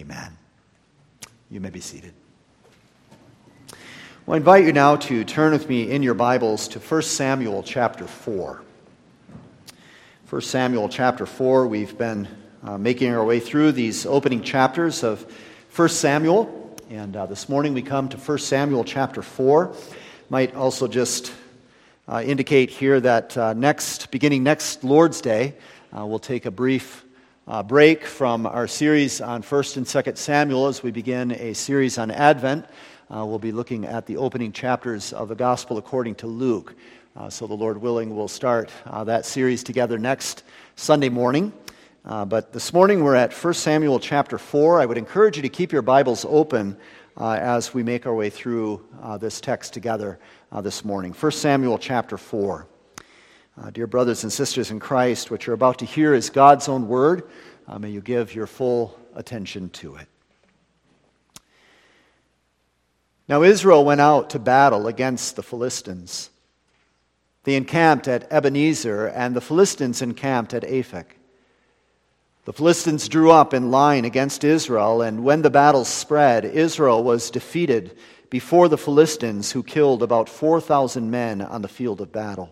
Amen. You may be seated. Well, I invite you now to turn with me in your Bibles to 1 Samuel chapter 4. 1 Samuel chapter 4, we've been making our way through these opening chapters of 1 Samuel, and this morning we come to 1 Samuel chapter 4. Might also just indicate here that beginning next Lord's Day, we'll take a brief break from our series on 1 and 2 Samuel as we begin a series on Advent. We'll be looking at the opening chapters of the Gospel according to Luke. So the Lord willing, we'll start that series together next Sunday morning. But this morning we're at 1 Samuel chapter 4. I would encourage you to keep your Bibles open as we make our way through this text together this morning. 1 Samuel chapter 4. Dear brothers and sisters in Christ, what you're about to hear is God's own word. May you give your full attention to it. Now Israel went out to battle against the Philistines. They encamped at Ebenezer, and the Philistines encamped at Aphek. The Philistines drew up in line against Israel, and when the battle spread, Israel was defeated before the Philistines, who killed about 4,000 men on the field of battle.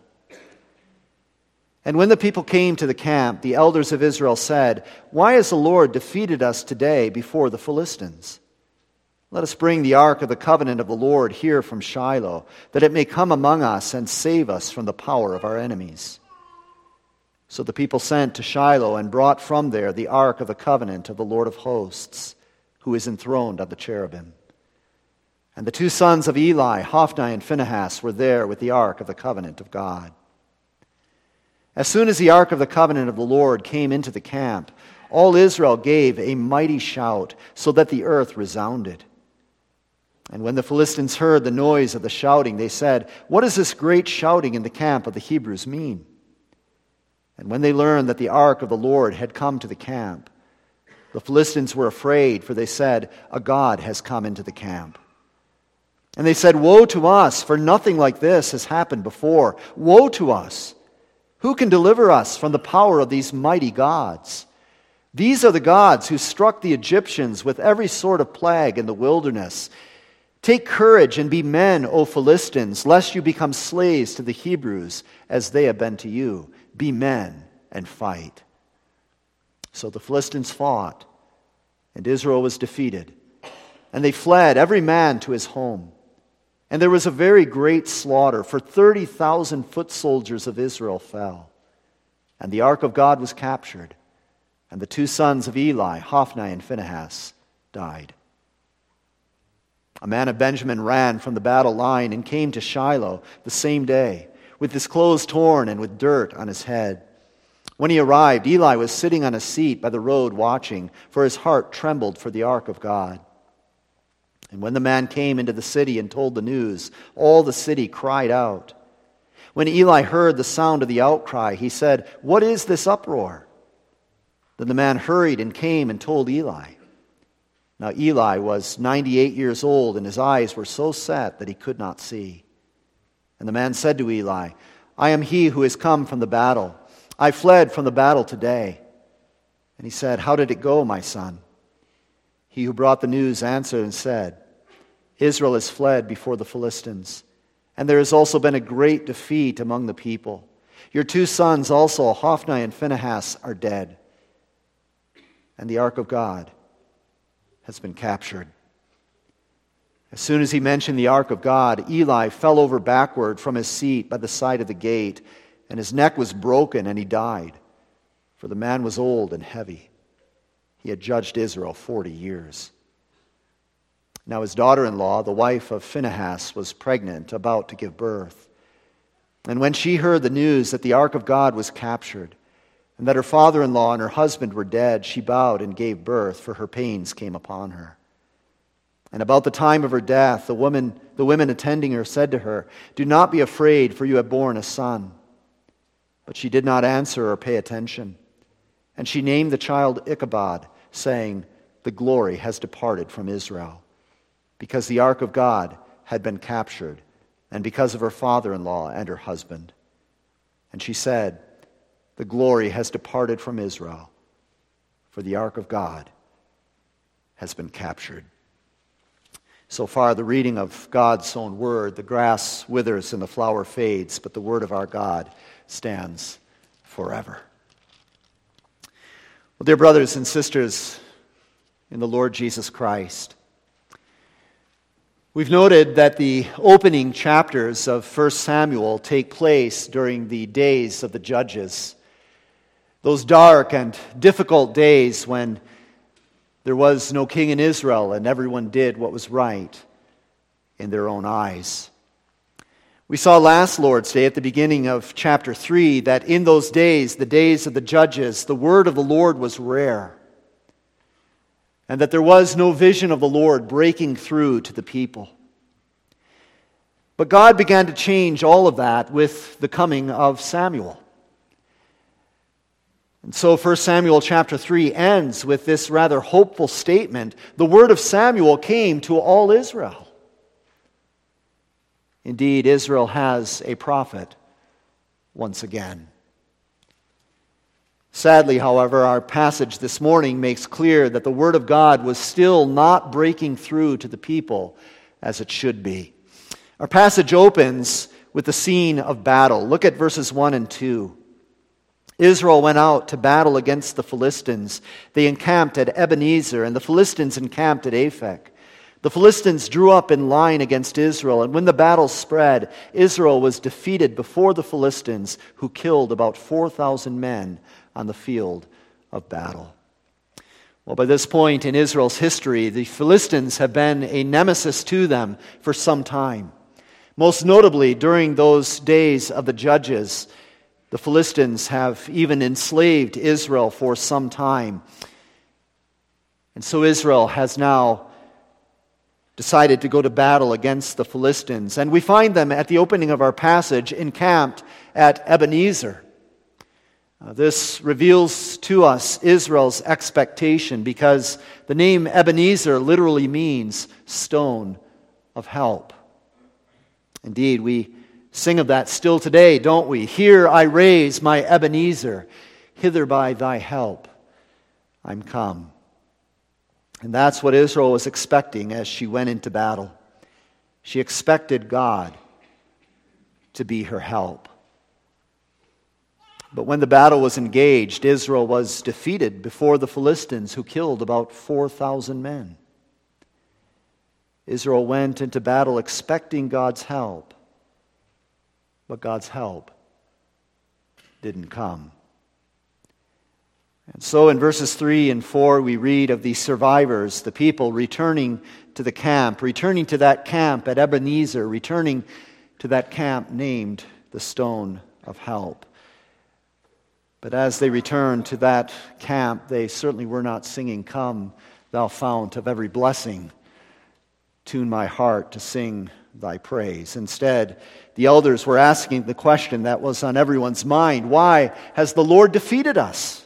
And when the people came to the camp, the elders of Israel said, "Why has the Lord defeated us today before the Philistines? Let us bring the ark of the covenant of the Lord here from Shiloh, that it may come among us and save us from the power of our enemies." So the people sent to Shiloh and brought from there the ark of the covenant of the Lord of hosts, who is enthroned on the cherubim. And the two sons of Eli, Hophni and Phinehas, were there with the ark of the covenant of God. As soon as the ark of the covenant of the Lord came into the camp, all Israel gave a mighty shout, so that the earth resounded. And when the Philistines heard the noise of the shouting, they said, "What does this great shouting in the camp of the Hebrews mean?" And when they learned that the ark of the Lord had come to the camp, the Philistines were afraid, for they said, "A god has come into the camp." And they said, "Woe to us, for nothing like this has happened before. Woe to us! Who can deliver us from the power of these mighty gods? These are the gods who struck the Egyptians with every sort of plague in the wilderness. Take courage and be men, O Philistines, lest you become slaves to the Hebrews, as they have been to you. Be men and fight." So the Philistines fought, and Israel was defeated. And they fled, every man to his home. And there was a very great slaughter, for 30,000 foot soldiers of Israel fell. And the ark of God was captured, and the two sons of Eli, Hophni and Phinehas, died. A man of Benjamin ran from the battle line and came to Shiloh the same day, with his clothes torn and with dirt on his head. When he arrived, Eli was sitting on a seat by the road watching, for his heart trembled for the ark of God. And when the man came into the city and told the news, all the city cried out. When Eli heard the sound of the outcry, he said, "What is this uproar?" Then the man hurried and came and told Eli. Now Eli was 98 years old, and his eyes were so set that he could not see. And the man said to Eli, "I am he who has come from the battle. I fled from the battle today." And he said, "How did it go, my son?" He who brought the news answered and said, "Israel has fled before the Philistines, and there has also been a great defeat among the people. Your two sons also, Hophni and Phinehas, are dead, and the ark of God has been captured." As soon as he mentioned the ark of God, Eli fell over backward from his seat by the side of the gate, and his neck was broken, and he died, for the man was old and heavy. He had judged Israel 40 years. Now his daughter-in-law, the wife of Phinehas, was pregnant, about to give birth. And when she heard the news that the ark of God was captured, and that her father-in-law and her husband were dead, she bowed and gave birth, for her pains came upon her. And about the time of her death, the women attending her said to her, "Do not be afraid, for you have borne a son." But she did not answer or pay attention. And she named the child Ichabod, saying, "The glory has departed from Israel," because the ark of God had been captured, and because of her father-in-law and her husband. And she said, "The glory has departed from Israel, for the ark of God has been captured. So far, the reading of God's own word. The grass withers and the flower fades, but the word of our God stands forever. Well, dear brothers and sisters in the Lord Jesus Christ, we've noted that the opening chapters of 1 Samuel take place during the days of the judges, those dark and difficult days when there was no king in Israel and everyone did what was right in their own eyes. We saw last Lord's Day at the beginning of chapter 3 that in those days, the days of the judges, the word of the Lord was rare, and that there was no vision of the Lord breaking through to the people. But God began to change all of that with the coming of Samuel. And so 1 Samuel chapter 3 ends with this rather hopeful statement. The word of Samuel came to all Israel. Indeed, Israel has a prophet once again. Sadly, however, our passage this morning makes clear that the word of God was still not breaking through to the people as it should be. Our passage opens with the scene of battle. Look at verses 1 and 2. Israel went out to battle against the Philistines. They encamped at Ebenezer, and the Philistines encamped at Aphek. The Philistines drew up in line against Israel, and when the battle spread, Israel was defeated before the Philistines, who killed about 4,000 men on the field of battle. Well, by this point in Israel's history, the Philistines have been a nemesis to them for some time. Most notably, during those days of the judges, the Philistines have even enslaved Israel for some time. And so Israel has now decided to go to battle against the Philistines. And we find them at the opening of our passage encamped at Ebenezer. This reveals to us Israel's expectation, because the name Ebenezer literally means stone of help. Indeed, we sing of that still today, don't we? Here I raise my Ebenezer, hither by thy help I'm come. And that's what Israel was expecting as she went into battle. She expected God to be her help. But when the battle was engaged, Israel was defeated before the Philistines, who killed about 4,000 men. Israel went into battle expecting God's help, but God's help didn't come. And so in verses 3 and 4, we read of the survivors, the people returning to the camp, returning to that camp at Ebenezer, returning to that camp named the Stone of Help. But as they returned to that camp, they certainly were not singing, "Come, thou fount of every blessing, tune my heart to sing thy praise." Instead, the elders were asking the question that was on everyone's mind: why has the Lord defeated us?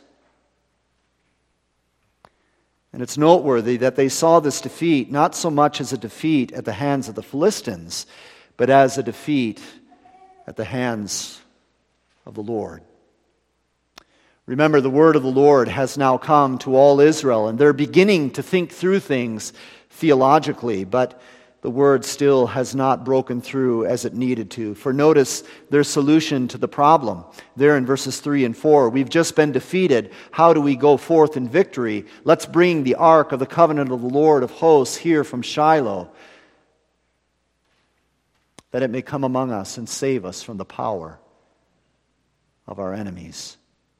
And it's noteworthy that they saw this defeat not so much as a defeat at the hands of the Philistines, but as a defeat at the hands of the Lord. Remember, the word of the Lord has now come to all Israel, and they're beginning to think through things theologically, but the word still has not broken through as it needed to. For notice their solution to the problem. There in verses 3 and 4, we've just been defeated. How do we go forth in victory? Let's bring the ark of the covenant of the Lord of hosts here from Shiloh, that it may come among us and save us from the power of our enemies.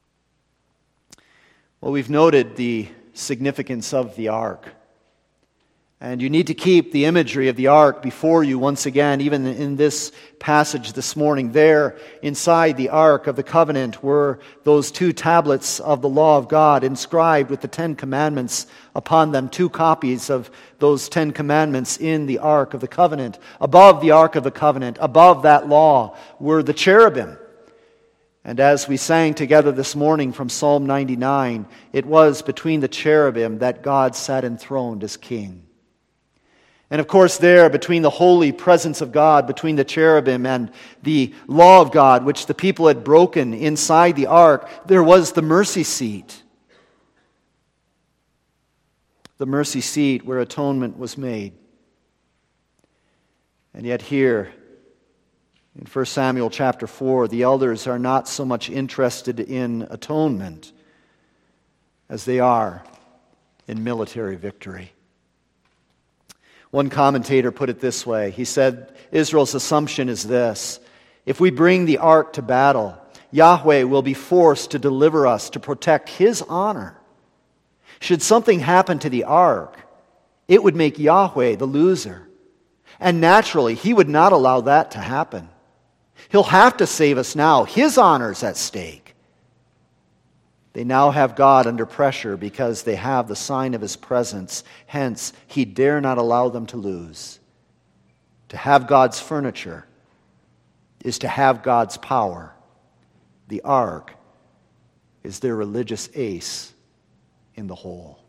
Well, we've noted the significance of the ark. And you need to keep the imagery of the ark before you once again, even in this passage this morning. There, inside the ark of the covenant, were those 2 tablets of the law of God inscribed with the 10 commandments upon them, 2 copies of those 10 commandments in the ark of the covenant. Above the ark of the covenant, above that law, were the cherubim. And as we sang together this morning from Psalm 99, it was between the cherubim that God sat enthroned as king. And of course there, between the holy presence of God, between the cherubim and the law of God, which the people had broken inside the ark, there was the mercy seat. the mercy seat where atonement was made. And yet here, in 1 Samuel chapter 4, the elders are not so much interested in atonement as they are in military victory. One commentator put it this way. He said, Israel's assumption is this: if we bring the ark to battle, Yahweh will be forced to deliver us to protect His honor. Should something happen to the ark, it would make Yahweh the loser. And naturally, He would not allow that to happen. He'll have to save us now. His honor's at stake. They now have God under pressure because they have the sign of His presence. Hence, He dare not allow them to lose. To have God's furniture is to have God's power. The ark is their religious ace in the hole.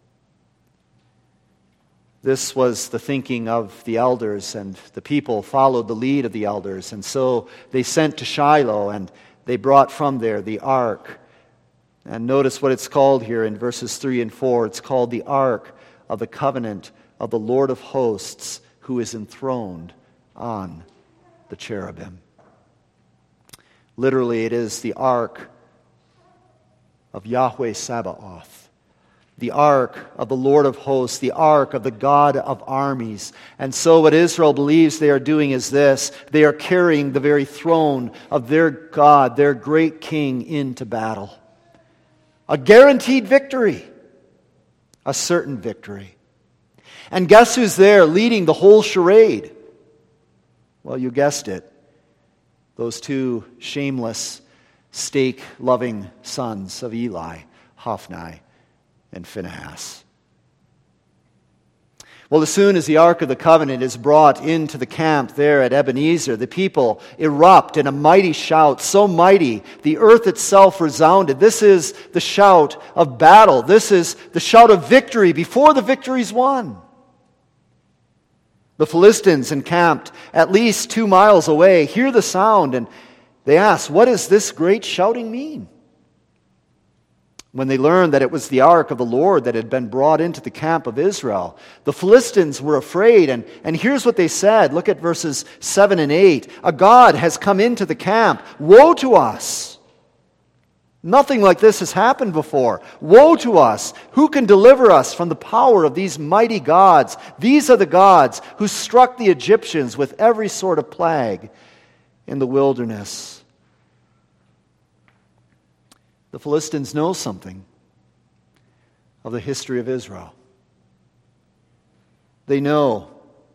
This was the thinking of the elders, and the people followed the lead of the elders. And so they sent to Shiloh, and they brought from there the ark. And notice what it's called here in verses 3 and 4. It's called the Ark of the Covenant of the Lord of Hosts, who is enthroned on the cherubim. Literally, it is the Ark of Yahweh Sabaoth, the Ark of the Lord of Hosts, the Ark of the God of armies. And so what Israel believes they are doing is this: they are carrying the very throne of their God, their great King, into battle. A guaranteed victory, a certain victory. And guess who's there leading the whole charade? Well, you guessed it. Those two shameless, steak-loving sons of Eli, Hophni and Phinehas. Well, as soon as the Ark of the Covenant is brought into the camp there at Ebenezer, the people erupt in a mighty shout, so mighty the earth itself resounded. This is the shout of battle. This is the shout of victory before the victory's won. The Philistines, encamped at least 2 miles away, hear the sound, and they ask, what does this great shouting mean? When they learned that it was the ark of the Lord that had been brought into the camp of Israel, the Philistines were afraid, and here's what they said. Look at verses 7 and 8. A god has come into the camp. Woe to us! Nothing like this has happened before. Woe to us! Who can deliver us from the power of these mighty gods? These are the gods who struck the Egyptians with every sort of plague in the wilderness. The Philistines know something of the history of Israel. They know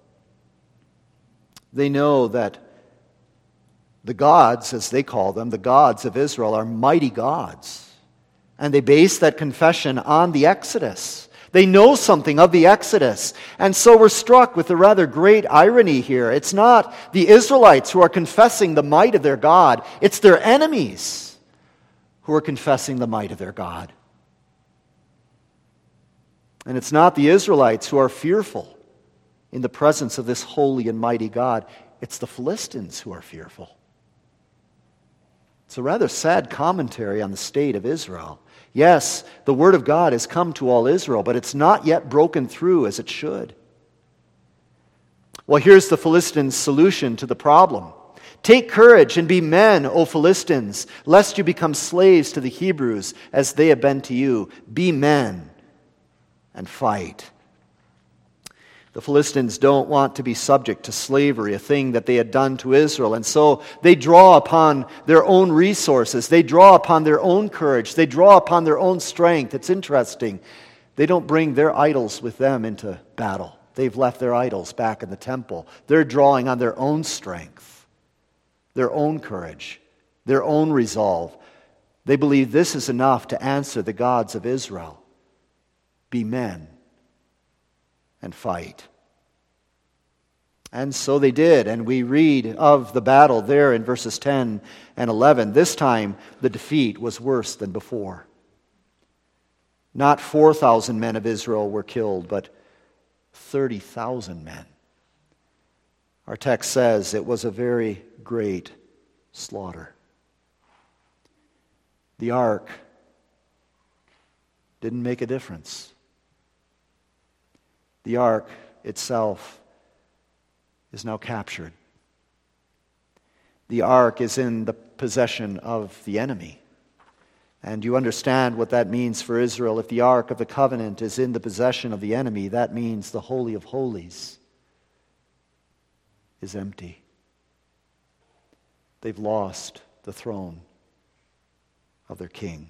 that the gods, as they call them, the gods of Israel, are mighty gods. And they base that confession on the Exodus. They know something of the Exodus. And so we're struck with a rather great irony here. It's not the Israelites who are confessing the might of their God. It's their enemies who are confessing the might of their God. And it's not the Israelites who are fearful in the presence of this holy and mighty God. It's the Philistines who are fearful. It's a rather sad commentary on the state of Israel. Yes, the word of God has come to all Israel, but it's not yet broken through as it should. Well, here's the Philistines' solution to the problem. Take courage and be men, O Philistines, lest you become slaves to the Hebrews as they have been to you. Be men and fight. The Philistines don't want to be subject to slavery, a thing that they had done to Israel. And so they draw upon their own resources. They draw upon their own courage. They draw upon their own strength. It's interesting. They don't bring their idols with them into battle. They've left their idols back in the temple. They're drawing on their own strength, their own courage, their own resolve. They believe this is enough to answer the gods of Israel. Be men and fight. And so they did, and we read of the battle there in verses 10 and 11. This time, the defeat was worse than before. Not 4,000 men of Israel were killed, but 30,000 men. Our text says it was a very great slaughter. The ark didn't make a difference. The ark itself is now captured. The ark is in the possession of the enemy. And you understand what that means for Israel. If the ark of the covenant is in the possession of the enemy, that means the Holy of Holies is empty. They've lost the throne of their king.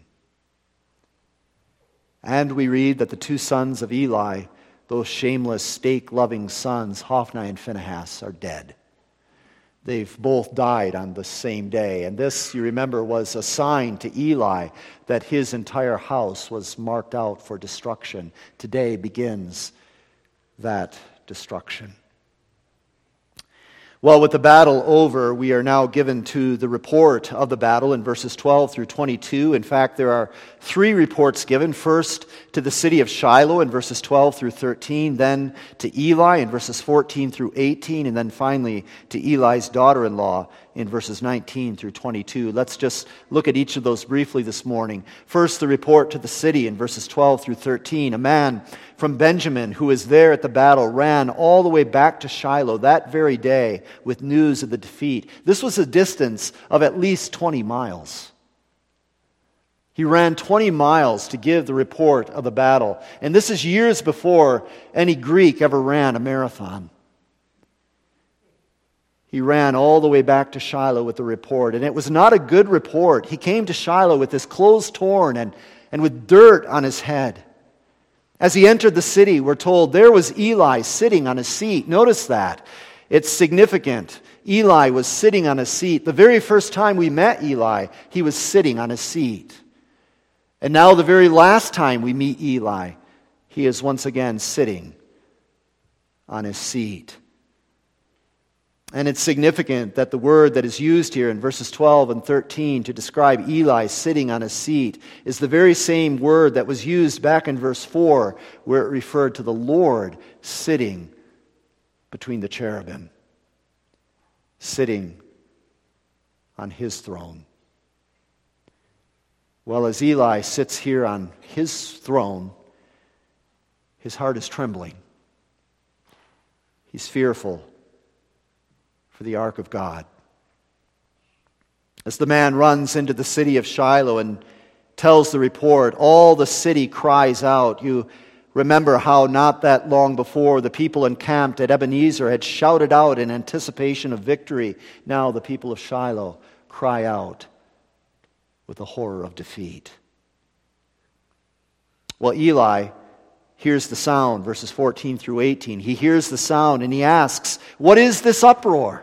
And we read that the two sons of Eli, those shameless, stake-loving sons, Hophni and Phinehas, are dead. They've both died on the same day. And this, you remember, was a sign to Eli that his entire house was marked out for destruction. Today begins that destruction. Well, with the battle over, we are now given to the report of the battle in verses 12 through 22. In fact, there are three reports given. First, to the city of Shiloh in verses 12 through 13, then to Eli in verses 14 through 18, and then finally to Eli's daughter-in-law in verses 19 through 22. Let's just look at each of those briefly this morning. First, the report to the city in verses 12 through 13. A man from Benjamin who was there at the battle ran all the way back to Shiloh that very day with news of the defeat. This was a distance of at least 20 miles. He ran 20 miles to give the report of the battle. And this is years before any Greek ever ran a marathon. He ran all the way back to Shiloh with the report. And it was not a good report. He came to Shiloh with his clothes torn and with dirt on his head. As he entered the city, we're told there was Eli sitting on a seat. Notice that. It's significant. Eli was sitting on a seat. The very first time we met Eli, he was sitting on a seat. And now the very last time we meet Eli, he is once again sitting on his seat. And it's significant that the word that is used here in verses 12 and 13 to describe Eli sitting on a seat is the very same word that was used back in verse 4, where it referred to the Lord sitting between the cherubim, sitting on his throne. Well, as Eli sits here on his throne, his heart is trembling. He's fearful for the ark of God. As the man runs into the city of Shiloh and tells the report, all the city cries out. You remember how not that long before the people encamped at Ebenezer had shouted out in anticipation of victory. Now the people of Shiloh cry out with the horror of defeat. Well, Eli hears the sound, verses 14 through 18. He hears the sound and he asks, "What is this uproar?"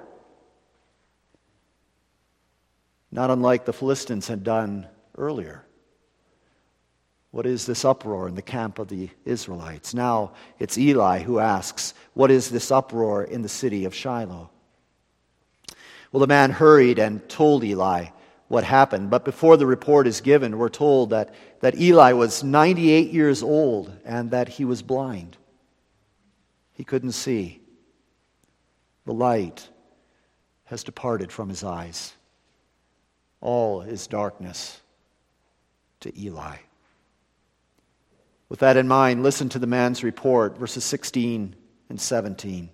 Not unlike the Philistines had done earlier. What is this uproar in the camp of the Israelites? Now it's Eli who asks, "What is this uproar in the city of Shiloh?" Well, the man hurried and told Eli what happened. But before the report is given, we're told that Eli was 98 years old and that he was blind. He couldn't see. The light has departed from his eyes. All is darkness to Eli. With that in mind, listen to the man's report, verses 16 and 17.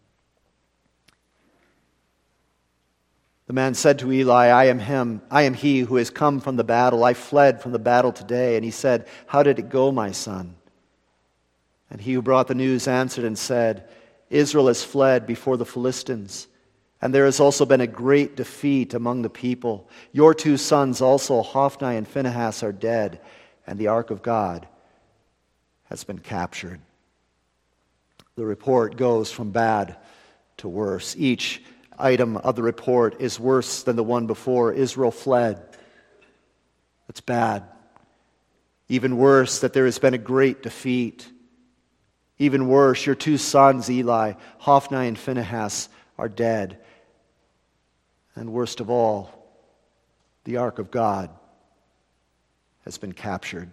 The man said to Eli, I am he who has come from the battle. I fled from the battle today. And he said, "How did it go, my son?" And he who brought the news answered and said, "Israel has fled before the Philistines, and there has also been a great defeat among the people. Your two sons also, Hophni and Phinehas, are dead, and the ark of God has been captured." The report goes from bad to worse. Each item of the report is worse than the one before. Israel fled. That's bad. Even worse, that there has been a great defeat. Even worse, your two sons, Eli, Hophni and Phinehas, are dead. And worst of all, the ark of God has been captured.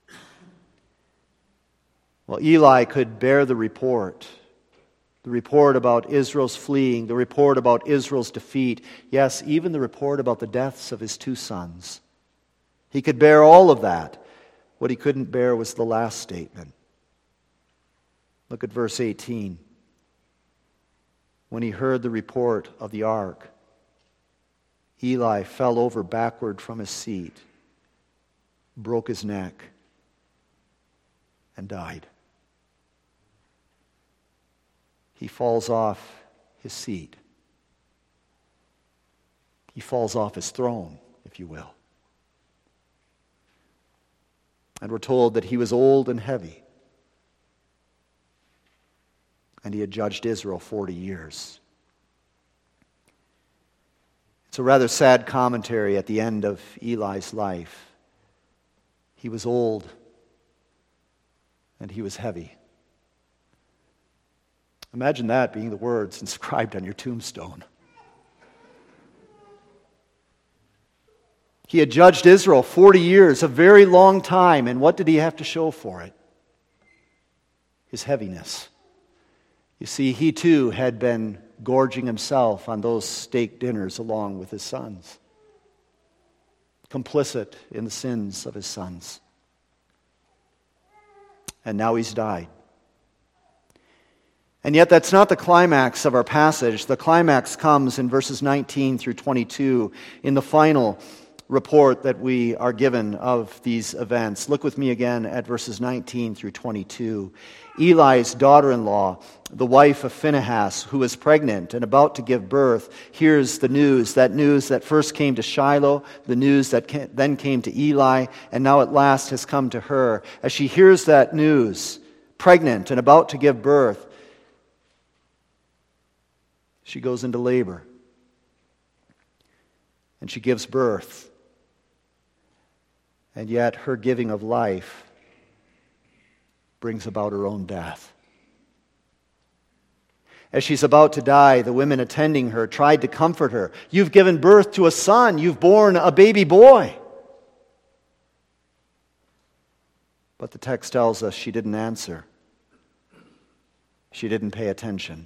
Well, Eli could bear the report about Israel's fleeing, the report about Israel's defeat, yes, even the report about the deaths of his two sons. He could bear all of that. What he couldn't bear was the last statement. Look at verse 18. When he heard the report of the ark, Eli fell over backward from his seat, broke his neck, and died. He falls off his seat. He falls off his throne, if you will. And we're told that he was old and heavy. And he had judged Israel 40 years. It's a rather sad commentary at the end of Eli's life. He was old and he was heavy. Imagine that being the words inscribed on your tombstone. He had judged Israel 40 years, a very long time, and what did he have to show for it? His heaviness. You see, he too had been gorging himself on those steak dinners along with his sons, complicit in the sins of his sons. And now he's died. And yet that's not the climax of our passage. The climax comes in verses 19 through 22 in the final report that we are given of these events. Look with me again at verses 19 through 22. Eli's daughter-in-law, the wife of Phinehas, who was pregnant and about to give birth, hears the news that first came to Shiloh, the news that then came to Eli, and now at last has come to her. As she hears that news, pregnant and about to give birth, she goes into labor. And she gives birth. And yet her giving of life brings about her own death. As she's about to die, the women attending her tried to comfort her. You've given birth to a son. You've born a baby boy. But the text tells us she didn't answer. She didn't pay attention.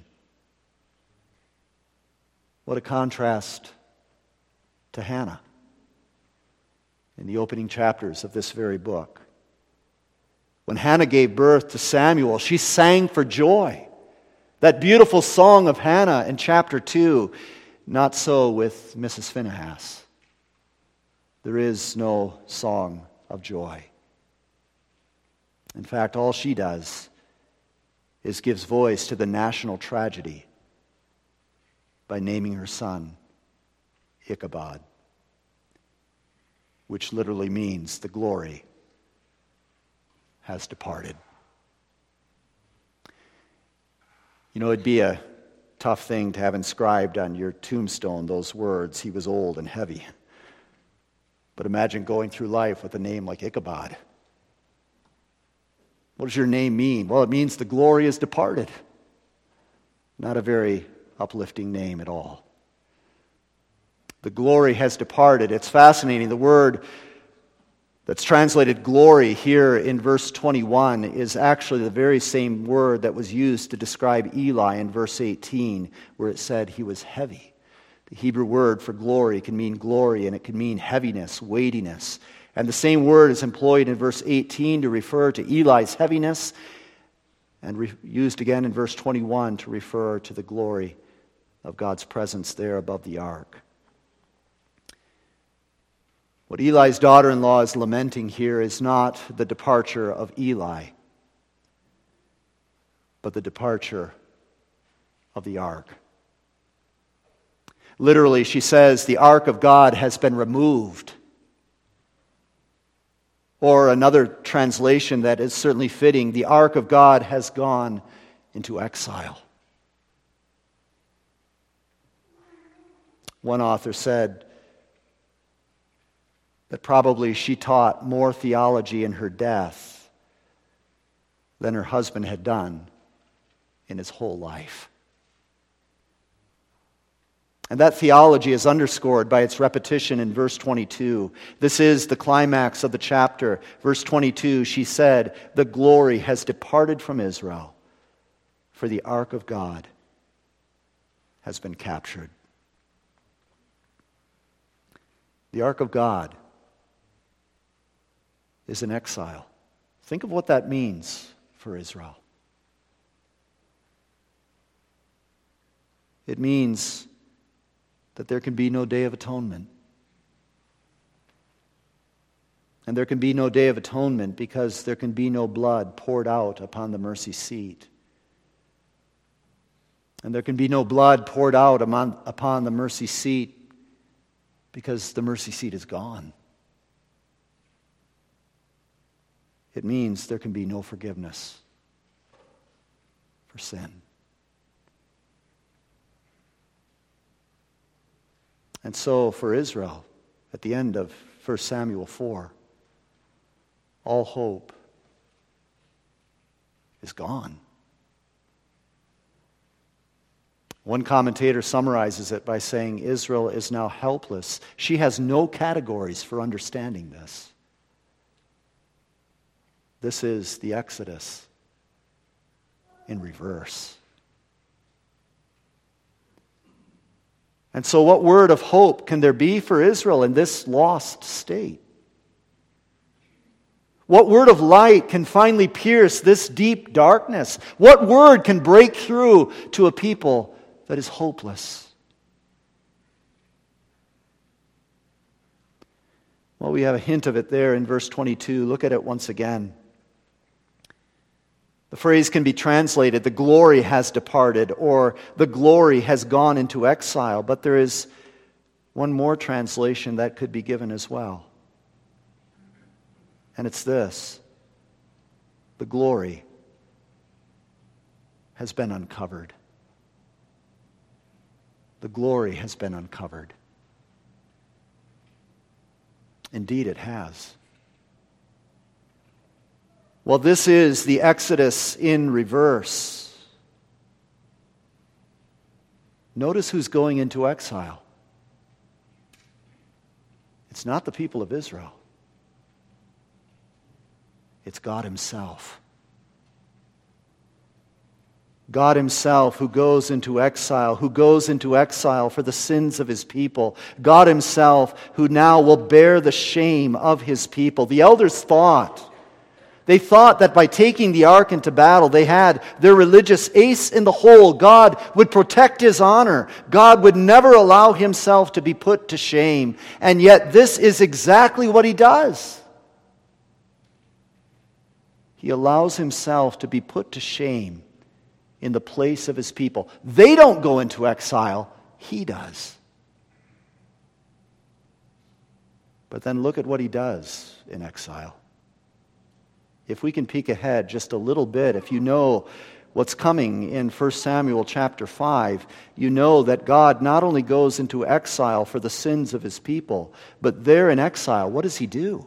What a contrast to Hannah in the opening chapters of this very book. When Hannah gave birth to Samuel, she sang for joy. That beautiful song of Hannah in chapter 2, not so with Mrs. Phinehas. There is no song of joy. In fact, all she does is gives voice to the national tragedy by naming her son Ichabod, which literally means the glory has departed. You know, it'd be a tough thing to have inscribed on your tombstone those words, he was old and heavy. But imagine going through life with a name like Ichabod. What does your name mean? Well, it means the glory has departed. Not a very uplifting name at all. The glory has departed. It's fascinating. The word that's translated glory here in verse 21 is actually the very same word that was used to describe Eli in verse 18, where it said he was heavy. The Hebrew word for glory can mean glory, and it can mean heaviness, weightiness. And the same word is employed in verse 18 to refer to Eli's heaviness, and used again in verse 21 to refer to the glory of God's presence there above the ark. What Eli's daughter-in-law is lamenting here is not the departure of Eli, but the departure of the ark. Literally, she says, the ark of God has been removed. Or another translation that is certainly fitting, the ark of God has gone into exile. One author said that probably she taught more theology in her death than her husband had done in his whole life. And that theology is underscored by its repetition in verse 22. This is the climax of the chapter. Verse 22, she said, the glory has departed from Israel, for the ark of God has been captured. The ark of God is in exile. Think of what that means for Israel. It means that there can be no day of atonement. And there can be no day of atonement because there can be no blood poured out upon the mercy seat. And there can be no blood poured out upon the mercy seat because the mercy seat is gone. It means there can be no forgiveness for sin. And so for Israel, at the end of 1 Samuel 4, all hope is gone. One commentator summarizes it by saying Israel is now helpless. She has no categories for understanding this. This is the Exodus in reverse. And so what word of hope can there be for Israel in this lost state? What word of light can finally pierce this deep darkness? What word can break through to a people that is hopeless? Well, we have a hint of it there in verse 22. Look at it once again. The phrase can be translated, the glory has departed, or the glory has gone into exile. But there is one more translation that could be given as well. And it's this: the glory has been uncovered. The glory has been uncovered. Indeed, it has. Well, this is the Exodus in reverse. Notice who's going into exile. It's not the people of Israel. It's God Himself. God Himself who goes into exile for the sins of His people. God Himself who now will bear the shame of His people. The elders thought that by taking the ark into battle, they had their religious ace in the hole. God would protect His honor. God would never allow Himself to be put to shame. And yet this is exactly what He does. He allows Himself to be put to shame in the place of His people. They don't go into exile. He does. But then look at what He does in exile. If we can peek ahead just a little bit, if you know what's coming in 1 Samuel chapter 5, you know that God not only goes into exile for the sins of His people, but there in exile, what does He do?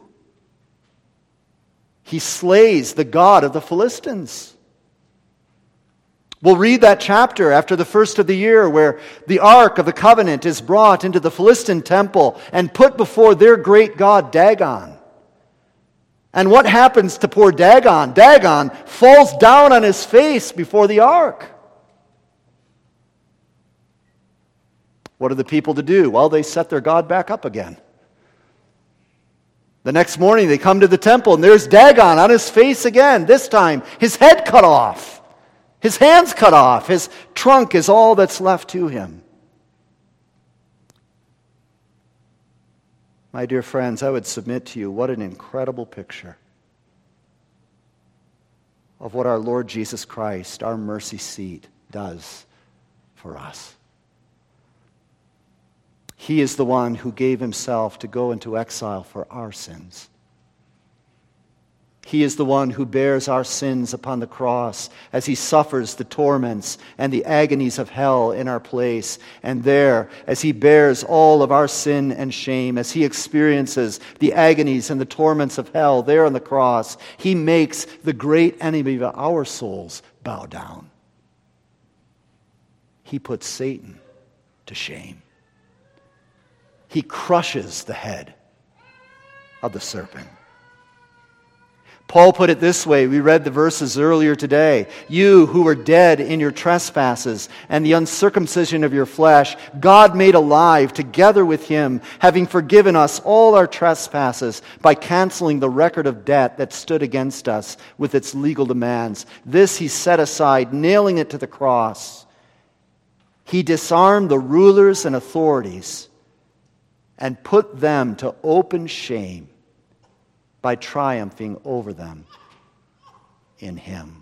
He slays the god of the Philistines. We'll read that chapter after the first of the year where the Ark of the Covenant is brought into the Philistine temple and put before their great god Dagon. And what happens to poor Dagon? Dagon falls down on his face before the ark. What are the people to do? Well, they set their god back up again. The next morning they come to the temple and there's Dagon on his face again. This time his head cut off. His hands cut off. His trunk is all that's left to him. My dear friends, I would submit to you, what an incredible picture of what our Lord Jesus Christ, our mercy seat, does for us. He is the one who gave Himself to go into exile for our sins. He is the one who bears our sins upon the cross as He suffers the torments and the agonies of hell in our place. And there, as He bears all of our sin and shame, as He experiences the agonies and the torments of hell there on the cross, He makes the great enemy of our souls bow down. He puts Satan to shame. He crushes the head of the serpent. Paul put it this way. We read the verses earlier today. You who were dead in your trespasses and the uncircumcision of your flesh, God made alive together with Him, having forgiven us all our trespasses by canceling the record of debt that stood against us with its legal demands. This He set aside, nailing it to the cross. He disarmed the rulers and authorities and put them to open shame by triumphing over them in him.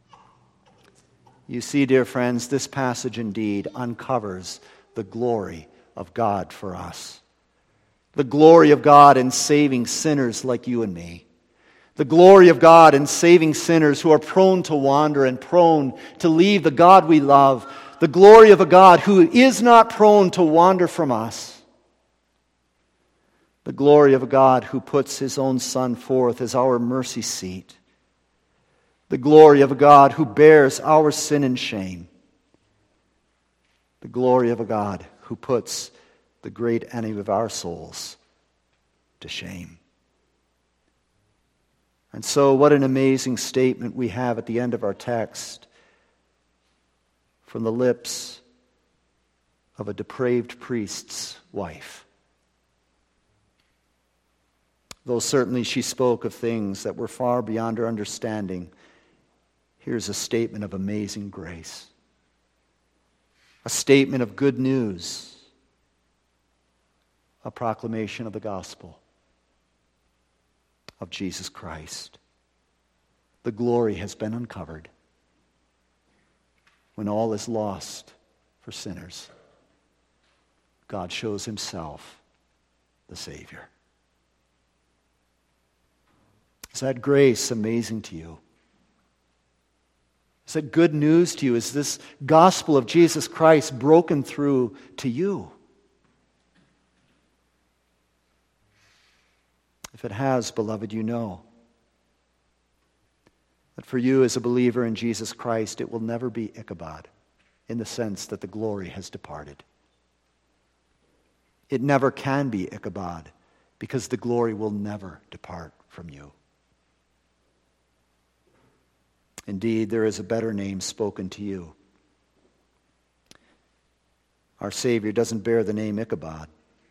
You see, dear friends, this passage indeed uncovers the glory of God for us. The glory of God in saving sinners like you and me. The glory of God in saving sinners who are prone to wander and prone to leave the God we love. The glory of a God who is not prone to wander from us. The glory of a God who puts his own Son forth as our mercy seat. The glory of a God who bears our sin and shame. The glory of a God who puts the great enemy of our souls to shame. And so, what an amazing statement we have at the end of our text from the lips of a depraved priest's wife. Though certainly she spoke of things that were far beyond her understanding, here's a statement of amazing grace. A statement of good news. A proclamation of the gospel of Jesus Christ. The glory has been uncovered. When all is lost for sinners, God shows himself the Savior. Is that grace amazing to you? Is that good news to you? Is this gospel of Jesus Christ broken through to you? If it has, beloved, you know that for you as a believer in Jesus Christ, it will never be Ichabod in the sense that the glory has departed. It never can be Ichabod because the glory will never depart from you. Indeed, there is a better name spoken to you. Our Savior doesn't bear the name Ichabod.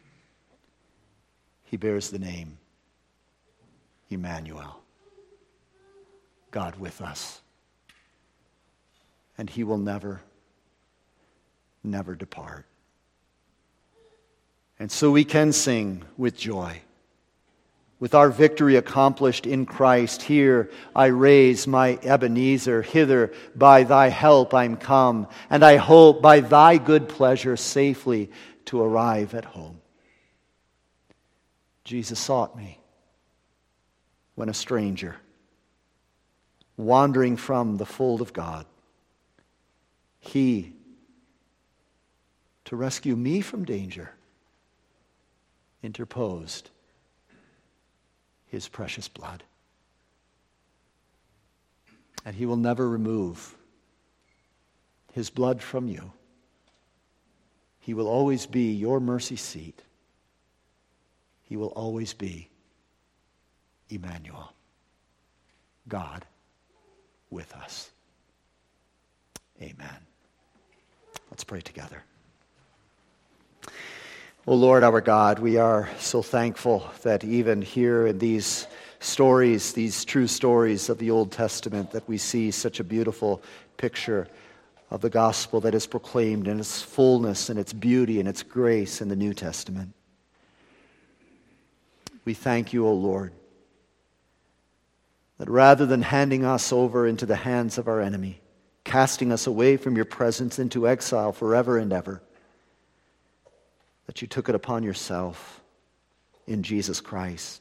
He bears the name Emmanuel, God with us. And he will never, never depart. And so we can sing with joy. With our victory accomplished in Christ, here I raise my Ebenezer, hither by thy help I'm come, and I hope by thy good pleasure safely to arrive at home. Jesus sought me when a stranger, wandering from the fold of God. He, to rescue me from danger, interposed his precious blood. And he will never remove his blood from you. He will always be your mercy seat. He will always be Emmanuel, God with us. Amen. Let's pray together. O Lord, our God, we are so thankful that even here in these stories, these true stories of the Old Testament, that we see such a beautiful picture of the gospel that is proclaimed in its fullness and its beauty and its grace in the New Testament. We thank you, O Lord, that rather than handing us over into the hands of our enemy, casting us away from your presence into exile forever and ever, that you took it upon yourself in Jesus Christ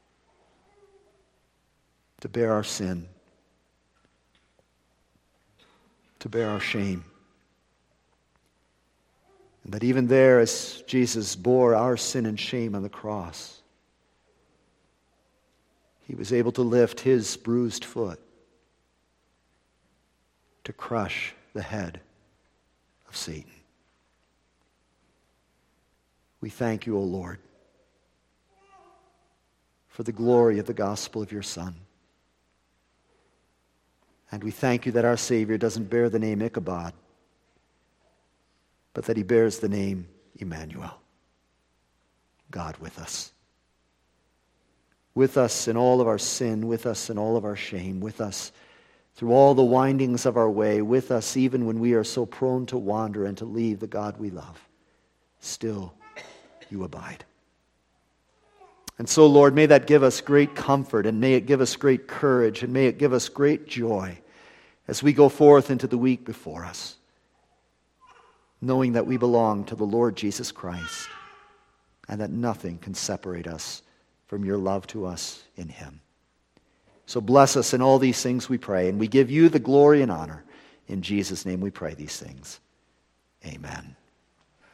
to bear our sin, to bear our shame. And that even there, as Jesus bore our sin and shame on the cross, he was able to lift his bruised foot to crush the head of Satan. We thank you, O Lord, for the glory of the gospel of your Son. And we thank you that our Savior doesn't bear the name Ichabod, but that he bears the name Emmanuel, God with us. With us in all of our sin, with us in all of our shame, with us through all the windings of our way, with us even when we are so prone to wander and to leave the God we love. Still, you abide. And so, Lord, may that give us great comfort, and may it give us great courage, and may it give us great joy as we go forth into the week before us, knowing that we belong to the Lord Jesus Christ, and that nothing can separate us from your love to us in him. So bless us in all these things, we pray, and we give you the glory and honor. In Jesus' name we pray these things. Amen.